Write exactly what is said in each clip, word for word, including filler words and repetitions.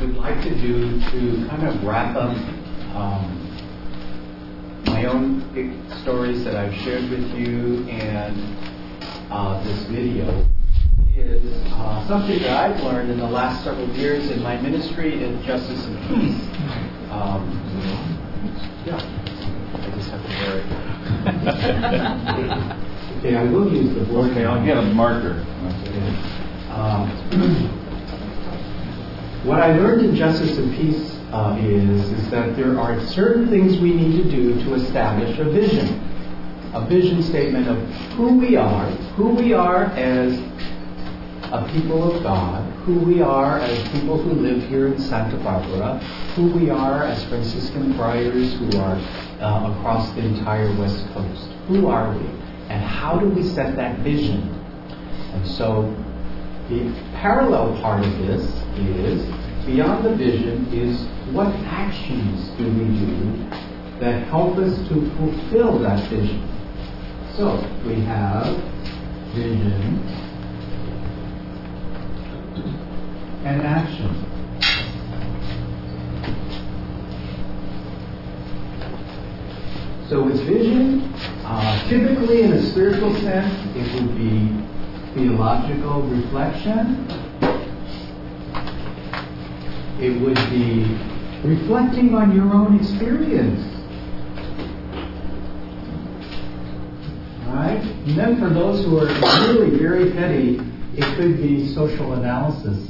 would like to do to kind of wrap up um, my own stories that I've shared with you and uh, this video is uh, something that I've learned in the last several years in my ministry in Justice and Peace. Um, yeah, I just have to wear it. Okay, I will use the board. Okay, I'll get a marker. Um, what I learned in Justice and Peace uh, is, is that there are certain things we need to do to establish a vision. A vision statement of who we are, who we are as a people of God, who we are as people who live here in Santa Barbara, who we are as Franciscan friars who are uh, across the entire West Coast. Who are we? And how do we set that vision? And so the parallel part of this is, beyond the vision, is what actions do we do that help us to fulfill that vision? So we have vision and action. So with vision, uh, typically in a spiritual sense, it would be theological reflection. It would be reflecting on your own experience. Right? And then for those who are really very petty, it could be social analysis.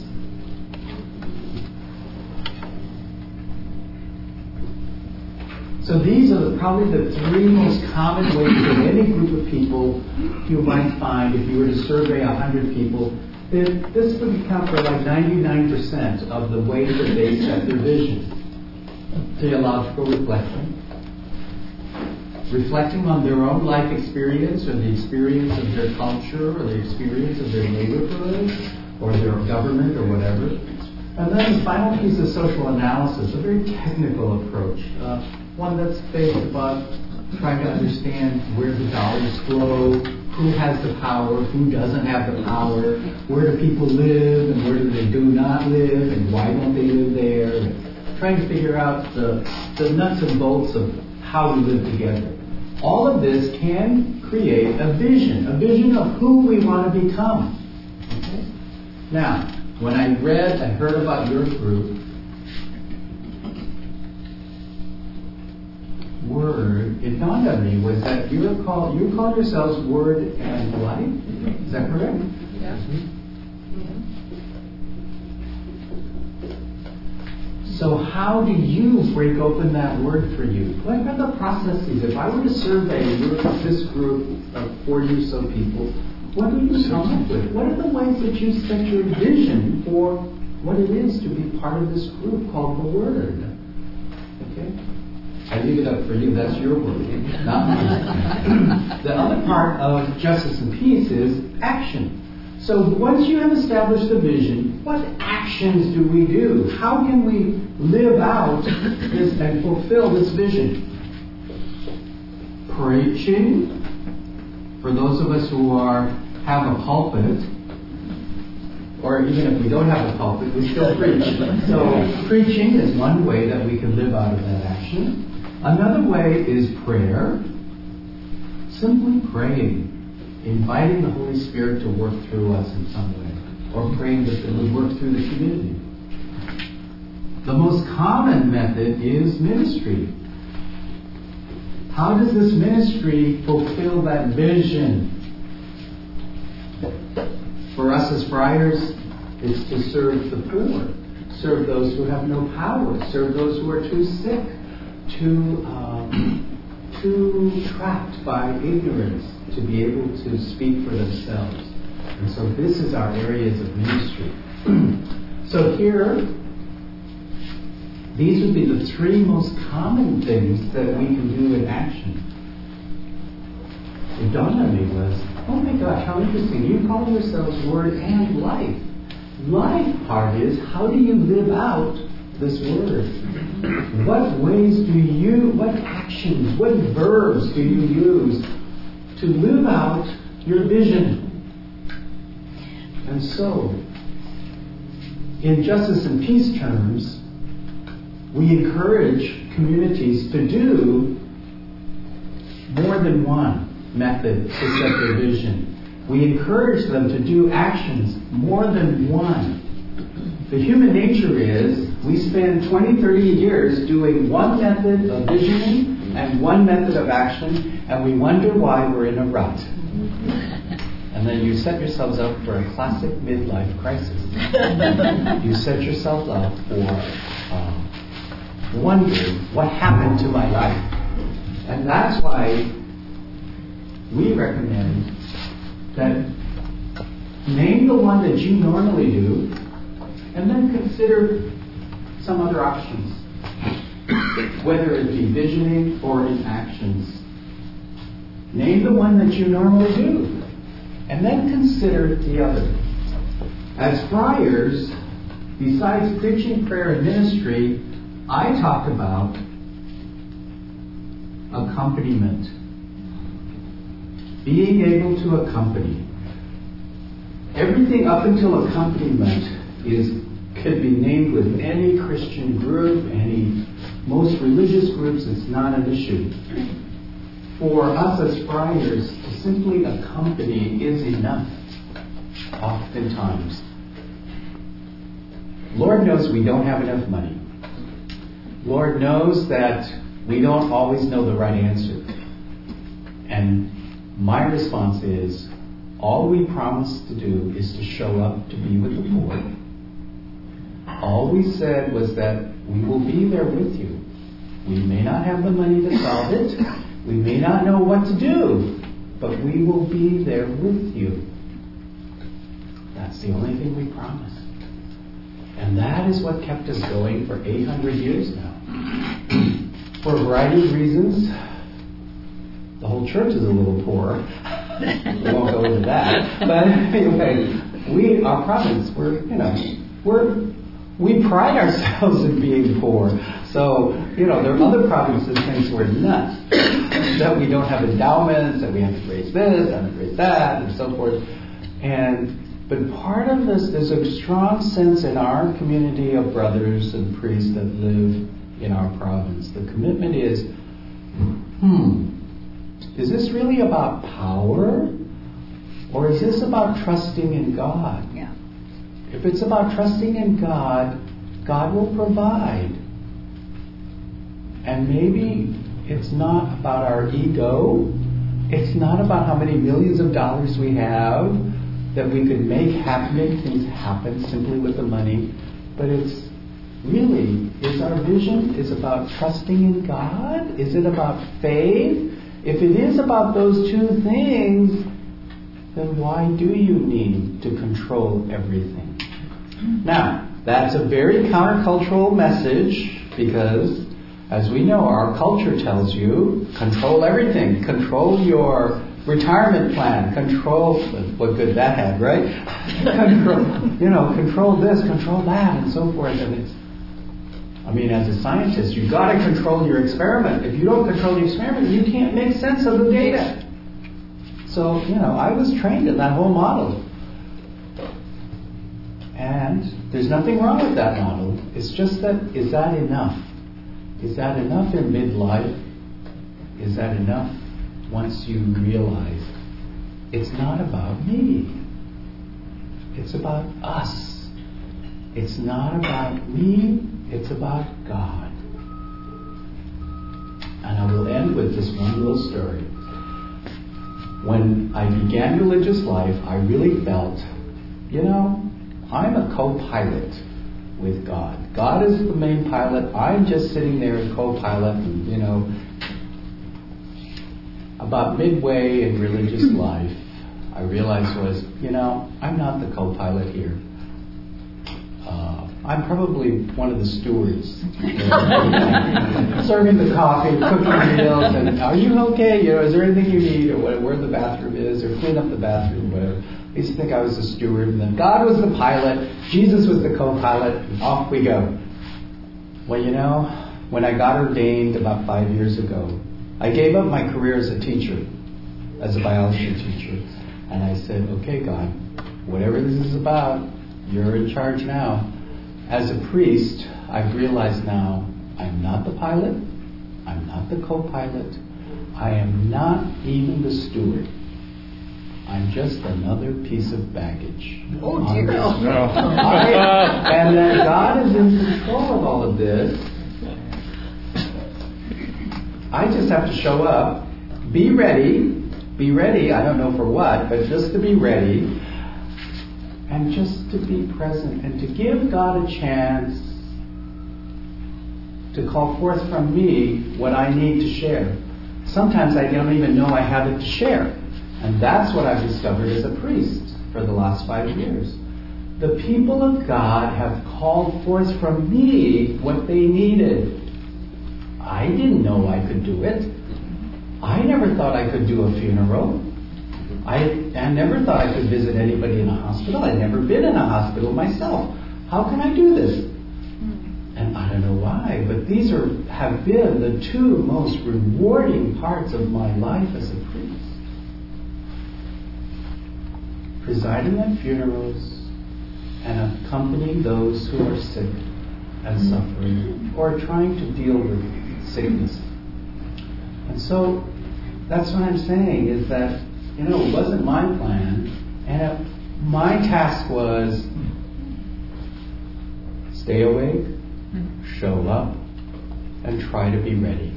So these are the, probably the three most common ways that any group of people you might find, if you were to survey one hundred people, that this would account for like ninety-nine percent of the ways that they set their vision. Theological reflection. Reflecting on their own life experience or the experience of their culture or the experience of their neighborhood or their government or whatever. And then the final piece is social analysis, a very technical approach. Uh, one that's based upon trying to understand where the dollars flow, who has the power, who doesn't have the power, where do people live and where do they do not live and why don't they live there. And trying to figure out the, the nuts and bolts of how we live together. All of this can create a vision, a vision of who we want to become. Okay? Now, when I read and heard about your group, Word, it dawned on me was that you were called, you call yourselves Word and Life? Is that correct? Yeah. Mm-hmm. So how do you break open that word for you? What are the processes? If I were to survey your, this group of forty or so people, what do you come up with? What are the ways that you set your vision for what it is to be part of this group called the Word? Okay? I leave it up for you. That's your word, not mine. The other part of Justice and Peace is action. So once you have established the vision, what actions do we do? How can we live out this and fulfill this vision? Preaching. For those of us who are have a pulpit, or even if we don't have a pulpit, we still preach. So preaching is one way that we can live out of that action. Another way is prayer. Simply praying. Inviting the Holy Spirit to work through us in some way. Or praying that it would work through the community. The most common method is ministry. How does this ministry fulfill that vision? For us as friars, it's to serve the poor. Serve those who have no power. Serve those who are too sick. Too, um, too trapped by ignorance to be able to speak for themselves. And so this is our areas of ministry. So here, these would be the three most common things that we can do in action. It dawned on me was, oh my gosh, how interesting. You call yourselves Word and Life. Life part is, how do you live out this Word? What ways do you, what actions, what verbs do you use to live out your vision? And so, in justice and peace terms, we encourage communities to do more than one method to set their vision. We encourage them to do actions more than one. The human nature is we spend twenty, thirty years doing one method of visioning and one method of action, and we wonder why we're in a rut. And then you set yourselves up for a classic midlife crisis. You set yourself up for um, wondering what happened to my life. And that's why we recommend that name the one that you normally do, and then consider some other options, whether it be visioning or in actions. Name the one that you normally do, and then consider the other. As friars, besides preaching, prayer, and ministry, I talk about accompaniment. Being able to accompany. Everything up until accompaniment is could be named with any Christian group, any most religious groups. It's not an issue. For us as friars, to simply accompany is enough, oftentimes. Lord knows we don't have enough money. Lord knows that we don't always know the right answer. And my response is, all we promise to do is to show up to be with the poor. All we said was that we will be there with you. We may not have the money to solve it. We may not know what to do, but we will be there with you. That's the only thing we promised. And that is what kept us going for eight hundred years now. For a variety of reasons. The whole church is a little poor. We won't go into that. But anyway, we, our province, we're, you know, we're, we pride ourselves in being poor. So, you know, there are other provinces that think we're nuts. That we don't have endowments, that we have to raise this, and raise that, and so forth. And, but part of this, there's a strong sense in our community of brothers and priests that live in our province. The commitment is, hmm, is this really about power? Or is this about trusting in God? Yeah. If it's about trusting in God, God will provide. And maybe it's not about our ego. It's not about how many millions of dollars we have that we could make happen, make things happen simply with the money. But it's really, is our vision is about trusting in God? Is it about faith? If it is about those two things, then why do you need to control everything? Now, that's a very countercultural message because, as we know, our culture tells you, control everything. Control your retirement plan. Control, what good that had, right? control, you know, control this, control that, and so forth. And it's, I mean, as a scientist, you've got to control your experiment. If you don't control the experiment, you can't make sense of the data. So, you know, I was trained in that whole model. And there's nothing wrong with that model. It's just that, is that enough? Is that enough in midlife? Is that enough once you realize it's not about me? It's about us. It's not about me. It's about God. And I will end with this one little story. When I began religious life, I really felt, you know, I'm a co-pilot with God. God is the main pilot. I'm just sitting there as co-pilot. And, you know, about midway in religious life, I realized was, you know, I'm not the co-pilot here. Uh, I'm probably one of the stewards. Serving the coffee, cooking the meals, and are you okay? You know, is there anything you need, or what, where the bathroom is, or clean up the bathroom, whatever. I used to think I was the steward, and then God was the pilot, Jesus was the co-pilot, and off we go. Well, you know, when I got ordained about five years ago, I gave up my career as a teacher, as a biology teacher, and I said, okay, God, whatever this is about, you're in charge now. as a priest, I've realized now I'm not the pilot, I'm not the co-pilot, I am not even the steward. I'm just another piece of baggage. Oh, dear. No. I, and that God is in control of all of this. I just have to show up, be ready, be ready, I don't know for what, but just to be ready, and just to be present, and to give God a chance to call forth from me what I need to share. Sometimes I don't even know I have it to share. And that's what I've discovered as a priest for the last five years. The people of God have called forth from me what they needed. I didn't know I could do it. I never thought I could do a funeral. I, I never thought I could visit anybody in a hospital. I'd never been in a hospital myself. How can I do this? And I don't know why, but these are have been the two most rewarding parts of my life as a priest. Presiding at funerals and accompanying those who are sick and suffering or trying to deal with sickness. And so that's what I'm saying is that, you know, it wasn't my plan, and it, my task was stay awake, show up, and try to be ready.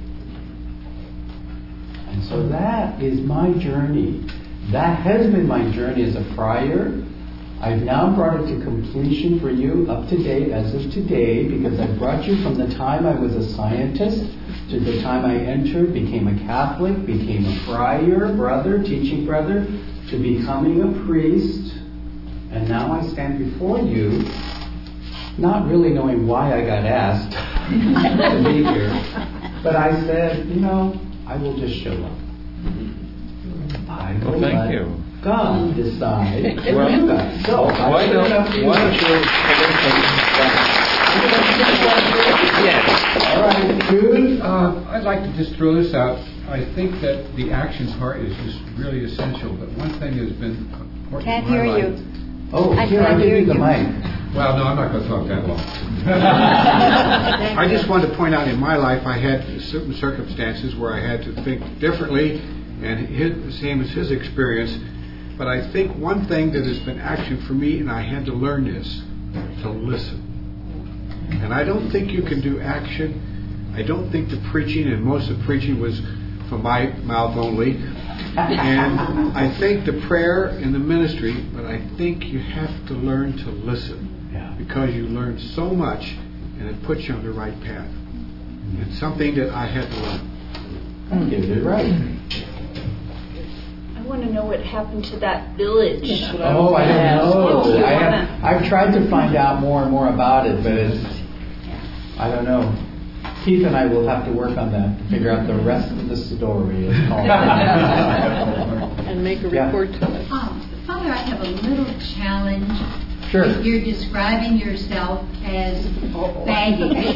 And so that is my journey. That has been my journey as a friar. I've now brought it to completion for you up to date as of today, because I brought you from the time I was a scientist to the time I entered, became a Catholic, became a friar, brother, teaching brother, to becoming a priest. And now I stand before you, not really knowing why I got asked to be here, but I said, you know, I will just show up. I will well, thank let you. God decide Well, you guys. So why don't, why don't you... Yes. All right, Jude. Uh, I'd like to just throw this out. I think that the action part is just really essential, but one thing has been important Can't in my hear life. you. Oh, I here, can't I'll give hear you the you. mic. Well, no, I'm not going to talk that long. I just wanted to point out in my life I had certain circumstances where I had to think differently, and his, the same as his experience. But I think one thing that has been action for me, and I had to learn this, to listen. And I don't think you can do action. I don't think the preaching, and most of the preaching was from my mouth only. And I think the prayer and the ministry, but I think you have to learn to listen. Yeah. Because you learn so much, and it puts you on the right path. It's something that I had to learn. You did it right. I want to know what happened to that village. Oh, I don't know. Oh, I have, I've tried to find out more and more about it, but it's, I don't know. Keith and I will have to work on that to figure out the rest of the story. It's called. And make a Yeah. report to us. Um, Father, I have a little challenge. Sure. You're describing yourself as baggage.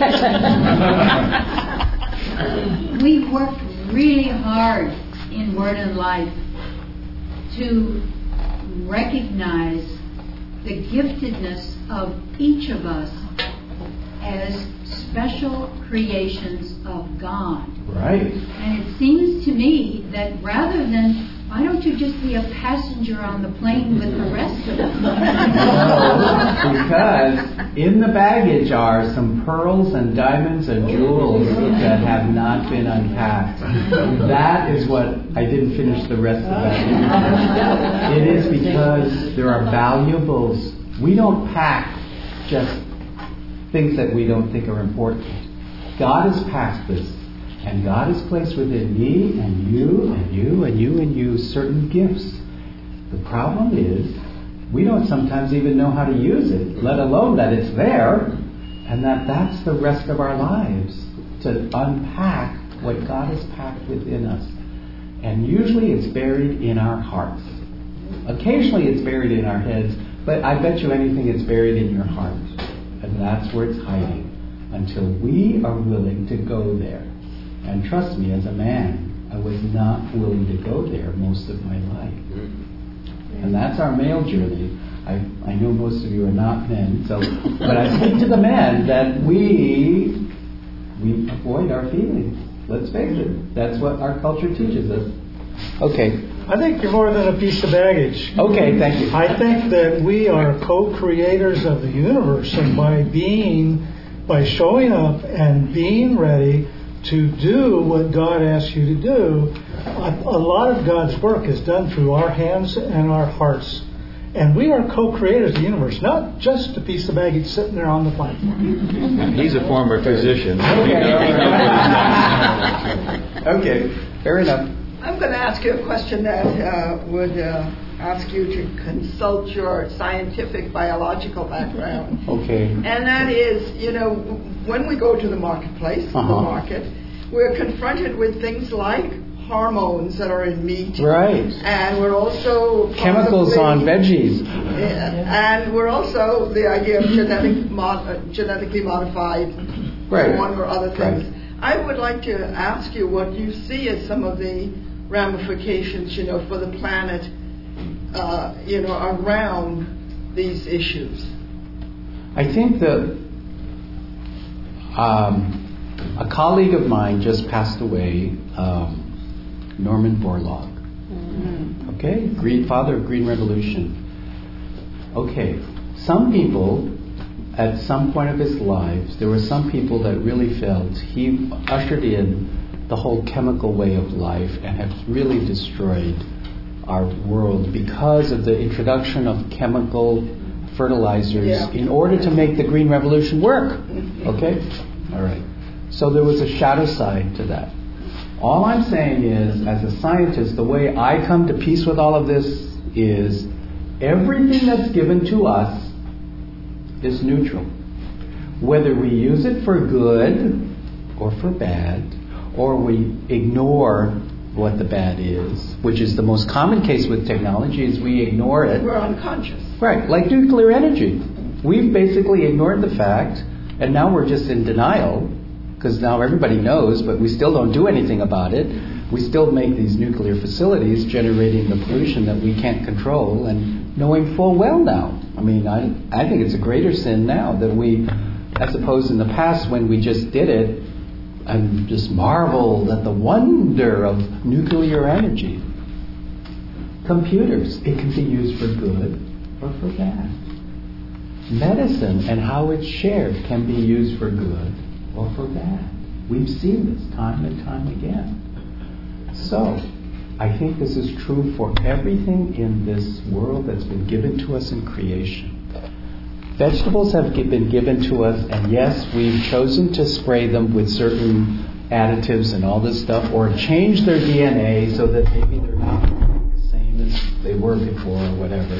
We've worked really hard in Word and Life to recognize the giftedness of each of us as special creations of God. Right. And it seems to me that rather than, why don't you just be a passenger on the plane with the rest of them? No, because in the baggage are some pearls and diamonds and jewels that have not been unpacked. That is what I didn't finish the rest of that. It is because there are valuables. We don't pack just things that we don't think are important. God has packed this. And God has placed within me and you and you and you and you certain gifts. The problem is we don't sometimes even know how to use it, let alone that it's there, and that that's the rest of our lives, to unpack what God has packed within us. And usually it's buried in our hearts. Occasionally it's buried in our heads, but I bet you anything it's buried in your heart. And that's where it's hiding until we are willing to go there. And trust me, as a man, I was not willing to go there most of my life. And that's our male journey. I, I know most of you are not men, so but I speak to the men that we we avoid our feelings. Let's face it. That's what our culture teaches us. Okay. I think you're more than a piece of baggage. Okay, thank you. I think that we are co-creators of the universe, and by being, by showing up and being ready to do what God asks you to do, a, a lot of God's work is done through our hands and our hearts. And we are co-creators of the universe, not just a piece of baggage sitting there on the platform. He's a former physician. Okay, fair enough. I'm going to ask you a question that uh, would uh, ask you to consult your scientific biological background. Okay. And that is, you know, when we go to the marketplace, Uh-huh. the market, we're confronted with things like hormones that are in meat. Right. And we're also Chemicals possibly- on veggies. Yeah, and we're also the idea of genetic mod, uh, genetically modified Right. corn or other things. Right. I would like to ask you what you see as some of the ramifications, you know, for the planet, uh, you know, around these issues. I think that um, a colleague of mine just passed away, um, Norman Borlaug. Mm-hmm. Okay, green father of Green Revolution. Okay, some people, at some point of his lives, there were some people that really felt he ushered in the whole chemical way of life and have really destroyed our world because of the introduction of chemical fertilizers Yeah. in order to make the Green Revolution work. Okay? All right. So there was a shadow side to that. All I'm saying is, as a scientist, the way I come to peace with all of this is everything that's given to us is neutral. Whether we use it for good or for bad, or we ignore what the bad is, which is the most common case with technology, is we ignore it. We're unconscious. Right, like nuclear energy. We've basically ignored the fact, and now we're just in denial, because now everybody knows, but we still don't do anything about it. We still make these nuclear facilities generating the pollution that we can't control, and knowing full well now. I mean, I, I think it's a greater sin now that we, as opposed in the past when we just did it, and just marveled at the wonder of nuclear energy. Computers, it can be used for good or for bad. Medicine and how it's shared can be used for good or for bad. We've seen this time and time again. So, I think this is true for everything in this world that's been given to us in creation. Vegetables have been given to us, and yes, we've chosen to spray them with certain additives and all this stuff, or change their D N A so that maybe they're not the same as they were before or whatever.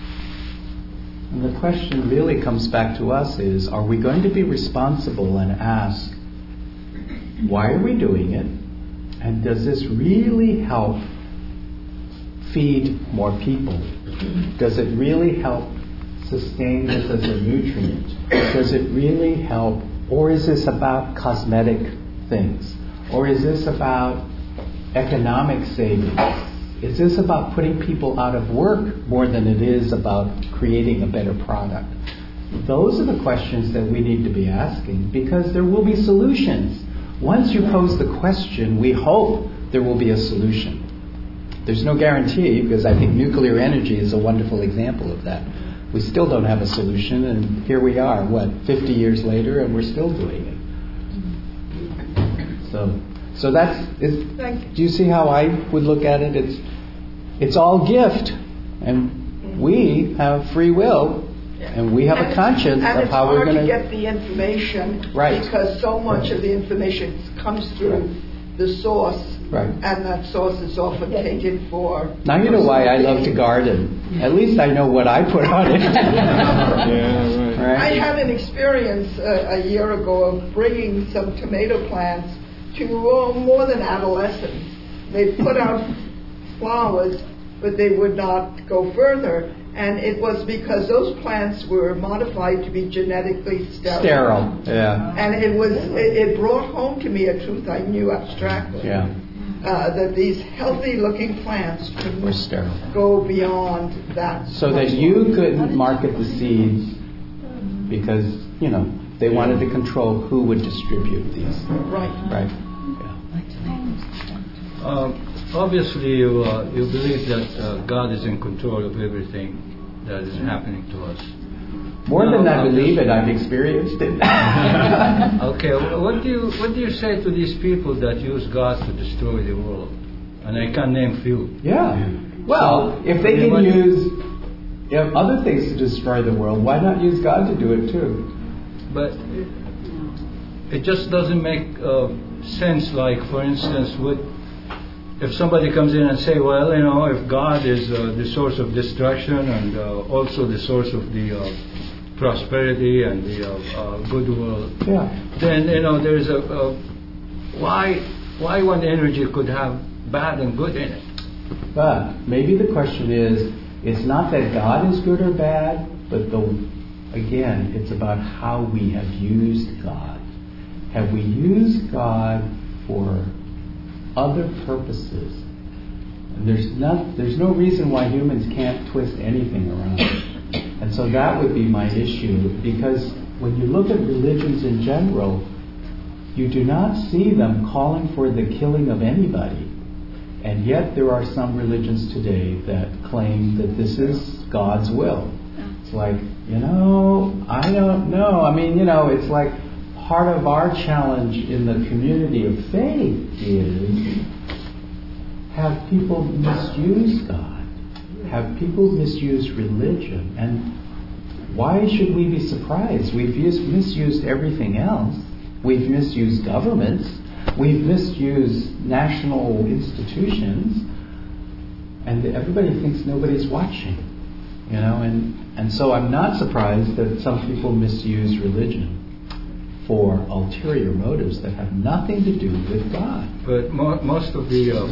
And the question really comes back to us is, are we going to be responsible and ask, why are we doing it? And does this really help feed more people? Does it really help sustain this as a nutrient? Does it really help? Or is this about cosmetic things? Or is this about economic savings? Is this about putting people out of work more than it is about creating a better product? Those are the questions that we need to be asking, because there will be solutions. Once you pose the question, we hope there will be a solution. There's no guarantee, because I think nuclear energy is a wonderful example of that. We still don't have a solution, and here we are, what, fifty years later, and we're still doing it. So, so that's. Is, do you see how I would look at it? It's, it's all gift, and we have free will, and we have and a conscience and of how we're going to. And it's hard to get the information, right? Because so much of the information comes through right. the source. Right. And that source is often taken for... Now you know why I love to garden. At least I know what I put on it. Yeah, right. Right? I had an experience uh, a year ago of bringing some tomato plants to uh, more than adolescents. They put out flowers, but they would not go further. And it was because those plants were modified to be genetically sterile. Sterile, yeah. And it was it, it brought home to me a truth I knew abstractly. Yeah. uh, that these healthy-looking plants couldn't Or sterile. go beyond that. So that you couldn't market the seeds because, you know, they wanted to control who would distribute these. Right. Right. Uh, obviously, you, uh, you believe that uh, God is in control of everything that is happening to us. More No, than I I'm believe just- it, I've experienced it. Okay, wh- what do you what do you say to these people that use God to destroy the world? And I can name few. Yeah. Well, So, if they yeah, can but- use you know, other things to destroy the world, why not use God to do it too? But it, it just doesn't make uh, sense. Like, for instance, would if somebody comes in and say, well, you know, if God is uh, the source of destruction and uh, also the source of the uh, prosperity and the uh, uh, good world, Yeah. then you know there is a, a why why one energy could have bad and good in it. But maybe the question is, it's not that God is good or bad, but the again, it's about how we have used God. Have we used God for other purposes? And there's not there's no reason why humans can't twist anything around. And so that would be my issue, because when you look at religions in general, you do not see them calling for the killing of anybody. And yet there are some religions today that claim that this is God's will. It's like, you know, I don't know. I mean, you know, it's like part of our challenge in the community of faith is, have people misuse God? Have people misuse religion? And why should we be surprised? We've used, misused everything else. We've misused governments. We've misused national institutions. And everybody thinks nobody's watching. You know, and, and so I'm not surprised that some people misuse religion for ulterior motives that have nothing to do with God. But mo- most of the uh,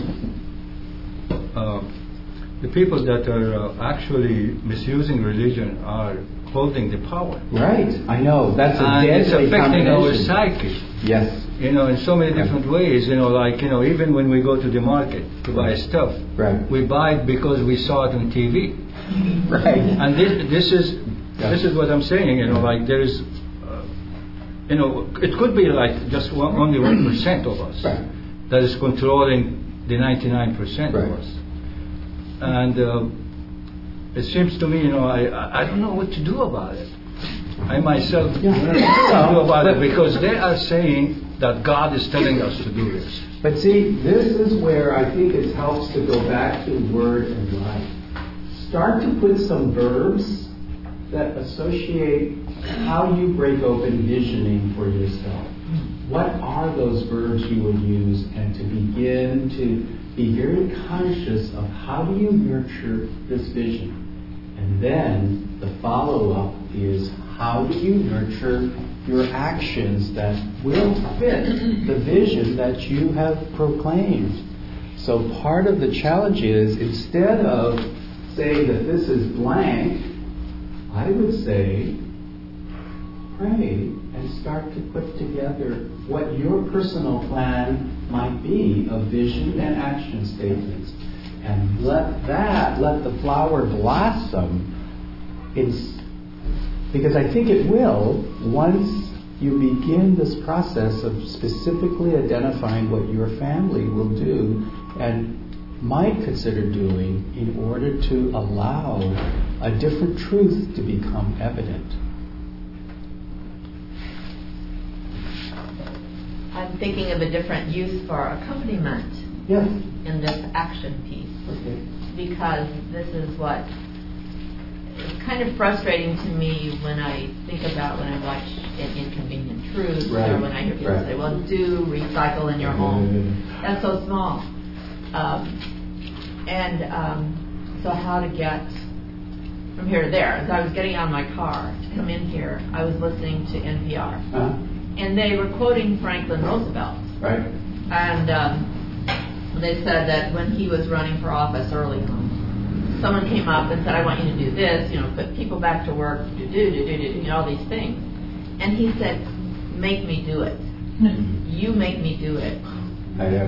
uh, the people that are uh, actually misusing religion are holding the power. Right, I know. That's a And it's deadly affecting our combination. psyche. Yes. You know, in so many different ways. You know, like, you know, even when we go to the market to buy stuff, Right. we buy it because we saw it on T V. Right. And this, this is Yeah. this is what I'm saying. You know, like there is, uh, you know, it could be like just one, only one percent of us Right. that is controlling the ninety-nine percent Right. of us. And uh, it seems to me, you know, I, I I don't know what to do about it. I myself Yeah. don't know what to do about it because they are saying that God is telling us to do this. But see, this is where I think it helps to go back to word and life. Start to put some verbs that associate how you break open visioning for yourself. What are those verbs you would use, and to begin to be very conscious of how do you nurture this vision. And then the follow-up is, how do you nurture your actions that will fit the vision that you have proclaimed? So part of the challenge is, instead of saying that this is blank, I would say, pray and start to put together what your personal plan might be of vision and action statements. And let that, let the flower blossom. It's, because I think it will, once you begin this process of specifically identifying what your family will do and might consider doing in order to allow a different truth to become evident. I'm thinking of a different use for accompaniment Yes. in this action piece, Okay. because this is what is kind of frustrating to me when I think about when I watch an Inconvenient Truth, Right. or when I hear people Right. say, well, do recycle in your home. That's so small. Um, and um, so how to get from here to there. As I was getting out of my car to come in here, I was listening to N P R. Uh-huh. And they were quoting Franklin Roosevelt. Right. And um, they said that when he was running for office early on, someone came up and said, I want you to do this, you know, put people back to work, do, do, do, do, do, you know, all these things. And he said, make me do it. You make me do it. I have.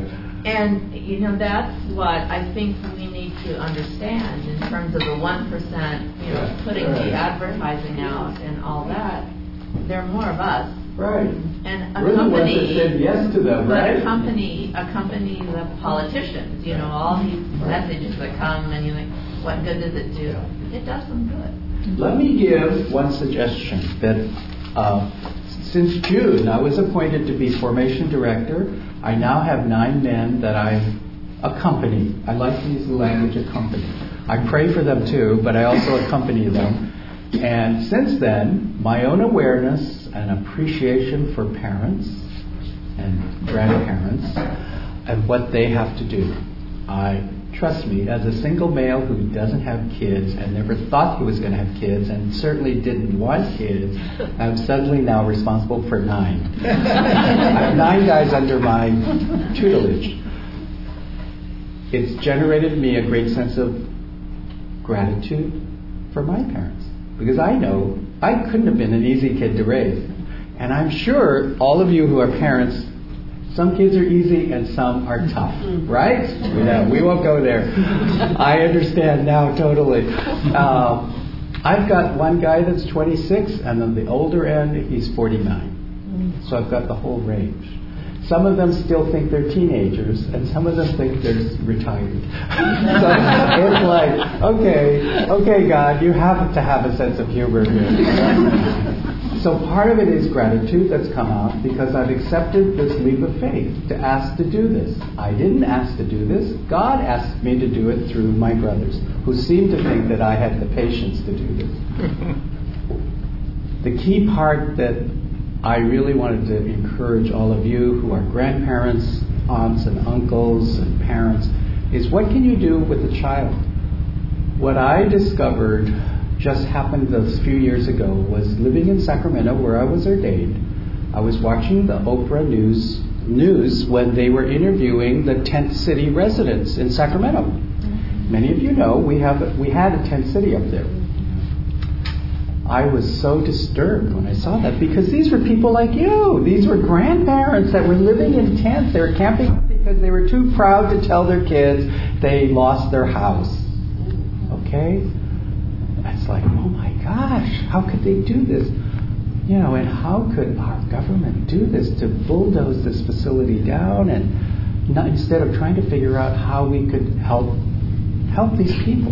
And, you know, that's what I think we need to understand in terms of the one percent, you know, putting the advertising out and all that. There are more of us. Right. And a We're the ones that company, said yes to them, but right? accompany, accompany the politicians, you know, all these messages that come and you think, what good does it do? It does them good. Let me give one suggestion that uh, since June I was appointed to be formation director. I now have nine men that I accompany. I like to use the language accompany. I pray for them too, but I also accompany them. And since then, my own awareness and appreciation for parents and grandparents and what they have to do. I trust me, as a single male who doesn't have kids and never thought he was going to have kids and certainly didn't want kids, I'm suddenly now responsible for nine. I have nine guys under my tutelage. It's generated me a great sense of gratitude for my parents. Because I know I couldn't have been an easy kid to raise. And I'm sure all of you who are parents, some kids are easy and some are tough, right? We know, we won't go there. I understand now totally. Uh, I've got one guy that's twenty-six, and on the older end, he's forty-nine. So I've got the whole range. Some of them still think they're teenagers, and some of them think they're retired. So it's like, okay, okay, God, you have to have a sense of humor here. So part of it is gratitude that's come out because I've accepted this leap of faith to ask to do this. I didn't ask to do this. God asked me to do it through my brothers, who seemed to think that I had the patience to do this. The key part that I really wanted to encourage all of you who are grandparents, aunts and uncles and parents is what can you do with a child? What I discovered just happened a few years ago was living in Sacramento where I was ordained. I was watching the Oprah News news when they were interviewing the tent city residents in Sacramento. Many of you know we have we had a tent city up there. I was so disturbed when I saw that because these were people like you. These were grandparents that were living in tents. They were camping because they were too proud to tell their kids they lost their house. Okay? It's like, oh my gosh, how could they do this? You know, and how could our government do this to bulldoze this facility down and not, instead of trying to figure out how we could help help these people?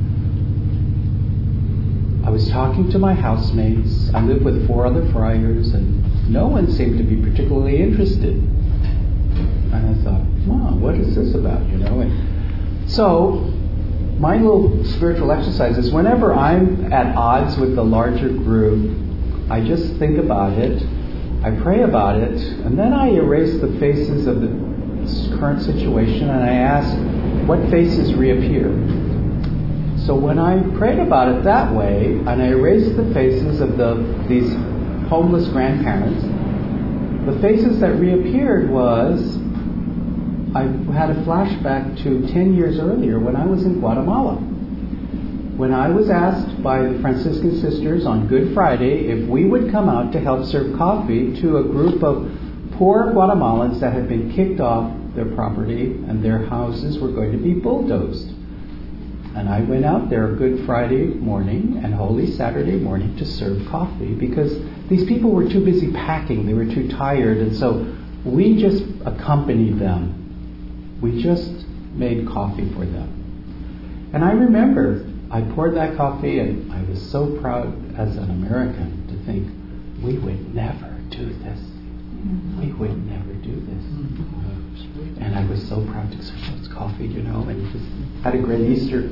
I was talking to my housemates. I live with four other friars, and no one seemed to be particularly interested. And I thought, wow, what is this about? You know, and so my little spiritual exercise is whenever I'm at odds with the larger group, I just think about it, I pray about it, and then I erase the faces of the current situation and I ask, what faces reappear? So when I prayed about it that way, and I erased the faces of the these homeless grandparents, the faces that reappeared was, I had a flashback to ten years earlier when I was in Guatemala. When I was asked by the Franciscan sisters on Good Friday if we would come out to help serve coffee to a group of poor Guatemalans that had been kicked off their property and their houses were going to be bulldozed. And I went out there Good Friday morning and Holy Saturday morning to serve coffee because these people were too busy packing. They were too tired. And so we just accompanied them. We just made coffee for them. And I remember I poured that coffee and I was so proud as an American to think, we would never do this. We would never do this. And I was so proud to serve those coffee, you know, and just had a great Easter.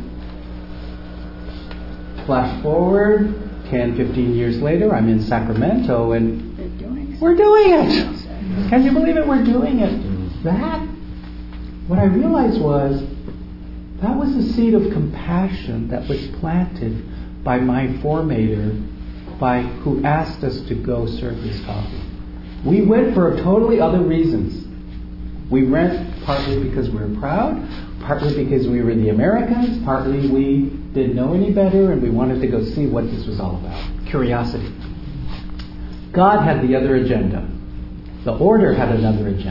Flash forward, ten, fifteen years later, I'm in Sacramento and we're doing it. Can you believe it? We're doing it. That, what I realized was, that was a seed of compassion that was planted by my formator, by who asked us to go serve this coffee. We went for totally other reasons. We went partly because we were proud, partly because we were the Americans, partly we didn't know any better and we wanted to go see what this was all about. Curiosity. God had the other agenda. The order had another agenda.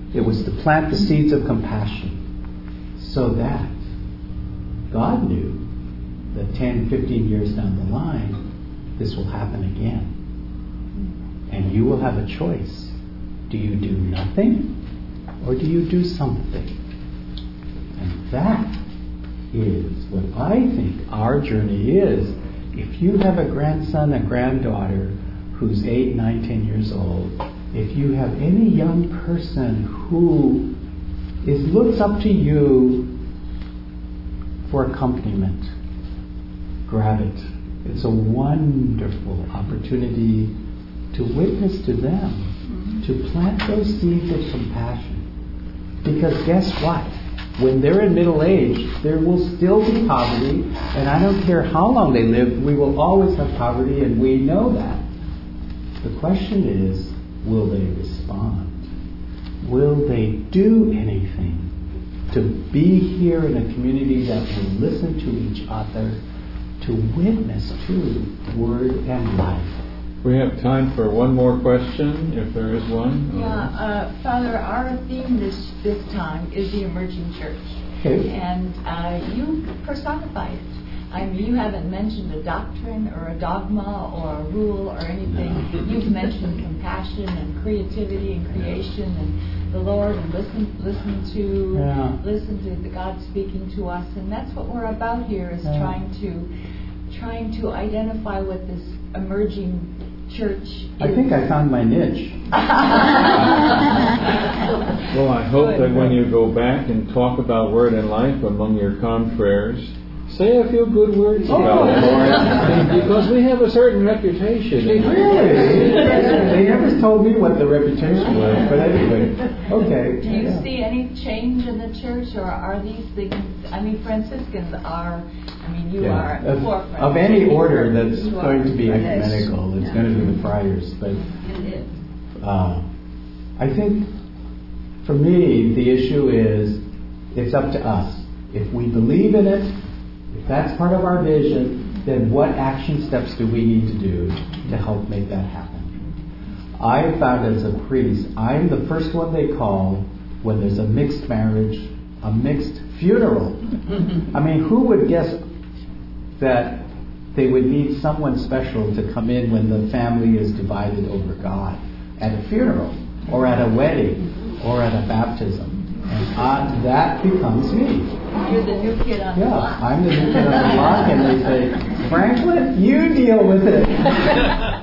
It was to plant the seeds of compassion so that God knew that ten, fifteen years down the line, this will happen again. And you will have a choice. Do you do nothing or do you do something? And that is what I think our journey is. If you have a grandson, a granddaughter who's eight, nine, ten years old, if you have any young person who is looks up to you for accompaniment, grab it. It's a wonderful opportunity to witness to them, to plant those seeds of compassion. Because guess what? When they're in middle age, there will still be poverty, and I don't care how long they live, we will always have poverty, and we know that. The question is, will they respond? Will they do anything to be here in a community that will listen to each other, to witness to Word and life? We have time for one more question, if there is one. Yeah, uh, Father, our theme this this time is the emerging church. Okay. And uh, you personify it. I mean, you haven't mentioned a doctrine or a dogma or a rule or anything. No. You've mentioned compassion and creativity and creation and the Lord, and listen, listen to, yeah. listen to the God speaking to us, and that's what we're about here. Is yeah. trying to, trying to identify what this emerging church is. I think I found my niche. Well, I hope Good. that when you go back and talk about Word and Life among your confreres, say a few good words Oh, about it. Lord. Because we have a certain reputation. Really? They never told me what the reputation was, but anyway, okay. Do you yeah. see any change in the church, or are these things? I mean, Franciscans are. I mean, you Yeah. are at the Of, forefront. of any order that's You going are. to be Yes. ecumenical, it's Yeah. going to be the friars. But It is. uh, I think for me, the issue is it's up to us. If we believe in it, if that's part of our vision, then what action steps do we need to do to help make that happen? I found as a priest, I'm the first one they call when there's a mixed marriage, a mixed funeral. I mean, who would guess that they would need someone special to come in when the family is divided over God at a funeral or at a wedding or at a baptism? And I, that becomes me. You're the new kid on the Yeah, block. I'm the new kid on the block, and they say, Franklin, you deal with it.